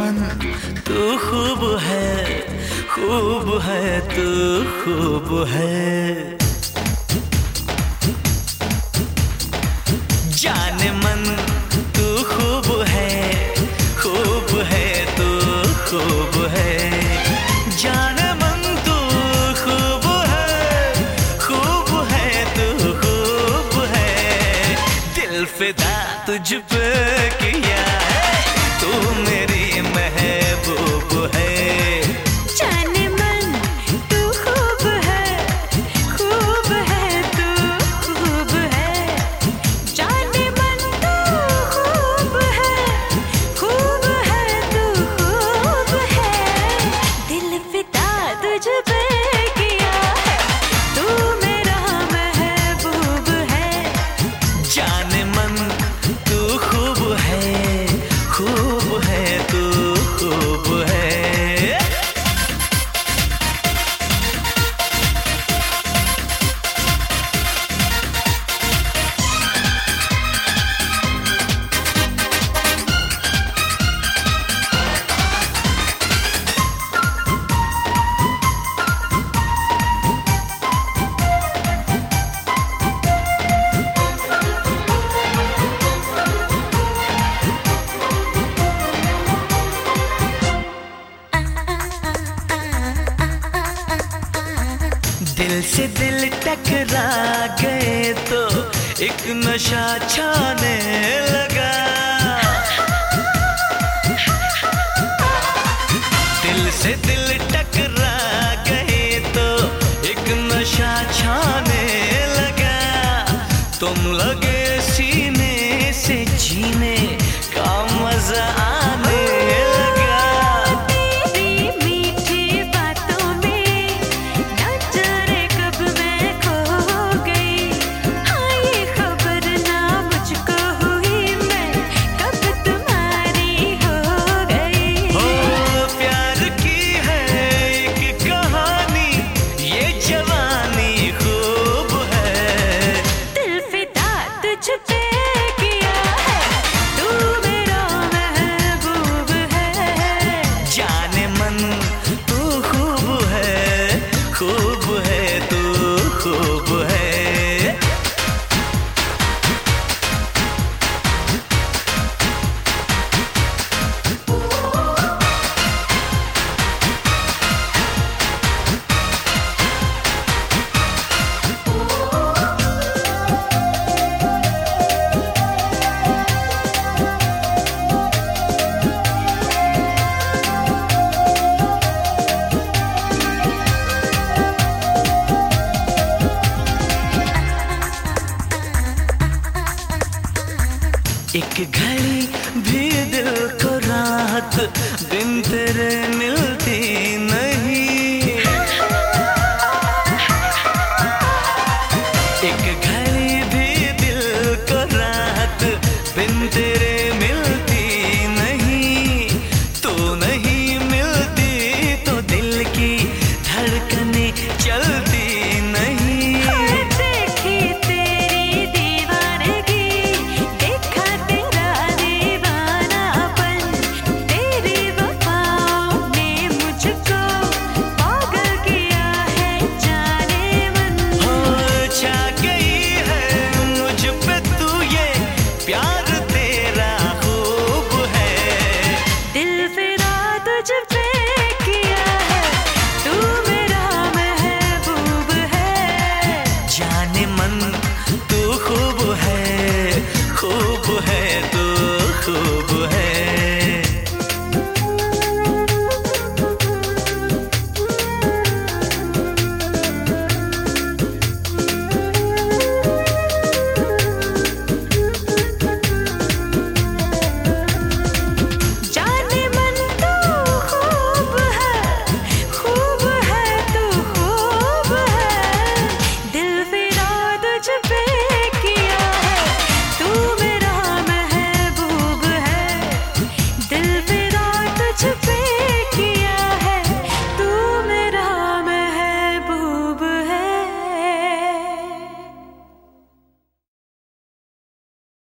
मन तू खूब है तू खूब है। जाने मन तू खूब है तू खूब है। जाने मन तू खूब है तू खूब है। दिल फिदा तुझ पे किया है, तू मेरी महबूब है। जाने मन तू खूब है तू खूब है। जाने मन तू खूब है तू खूब है। दिल फिदा तुझ पे किया है, तू मेरा महबूब है। जाने मन तू खूब है तू खूब है। दिल से दिल टकरा गए तो एक नशा छाने लगा। दिल से दिल टकरा गए तो एक नशा छाने लगा। तुम लगे सीने से जीने का मजा आने लगा। तेरी मीठी बातों में न जाने कब मैं खो गई। हाँ ये खबर ना मुझको हुई, मैं कब तुम्हारी हो गई। हो प्यार की है एक कहानी, ये जवानी खूब है। दिल फिदा तुझ पे किया है, तू मेरा महबूब है। जाने मन तू खूब है तू खूब है। एक घड़ी भी दिल को रात बिन तेरे मिलती नहीं। एक घड़ी भी दिल को रात बिन तेरे मिलती नहीं। तू नहीं मिलती तो दिल की धड़कनें चलती नहीं। देखी तेरी दीवानगी, देखा तेरा दीवानापन। तेरी वफाओं ने मुझको पागल किया है, जाने मन। हो छा गई है मुझ पे तू, ये प्यार तेरा खूब है। दिल फिदा तुझ पे किया है, तू मेरा महबूब है। जाने मन तू खूब है तू खूब